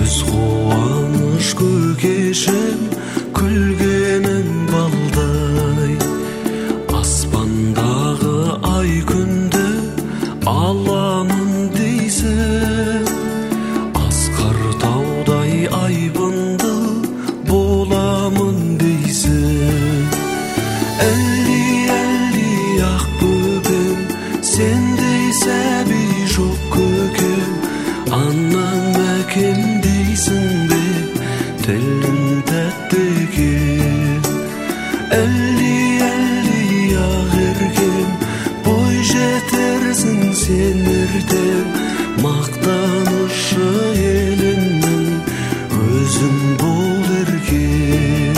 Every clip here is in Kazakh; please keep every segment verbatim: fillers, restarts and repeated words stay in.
көз қуаныш көкешім күлгенің балдай, аспандағы ай күнді аламын дейсің, асқар таудай айбынды боламын дейсің. Әлі әлі ақ бөбем, сендей сәби жоқ көкем, анам әкем дейсің бе, тілің тәтті екен. Әлі әлі ақ еркем, бой жетерсің сен ертең, мақтанышы елімнің өзің бол еркем.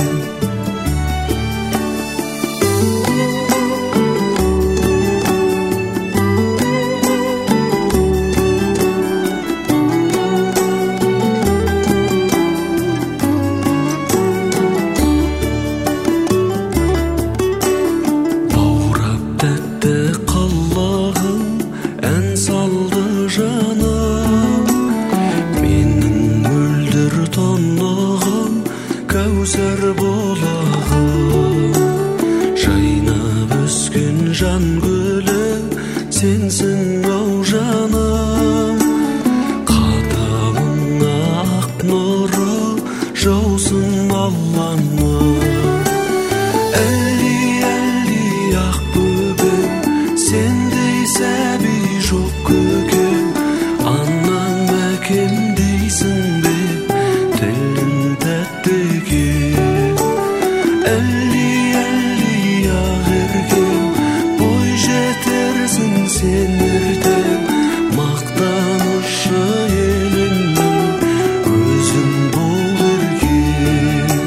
Кәусар болағым, жайнап өскен жан гүлі сенсің ау жаным. Қадамыңа ақ нұры жаусын Алланың. Әлі әлі ақ бөбем, сендей сәби жоқ көкем, анам әкем дейсің бе, тілің тәтті екен. Әлі әлі ақ еркем, бой жетерсің сен ертең, мақтанышы елімнің өзің бол еркем.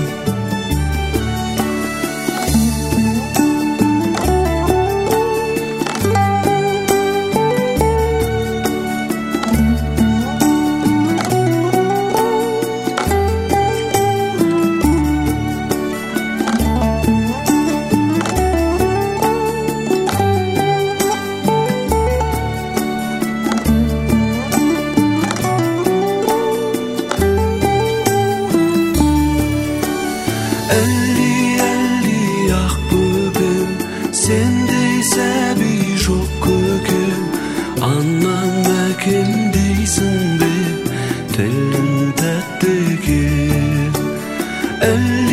Әлі әлі ақ бөбем, сендей сәби жоқ көкем, анам әкем дейсің бе, тілің тәтті екен.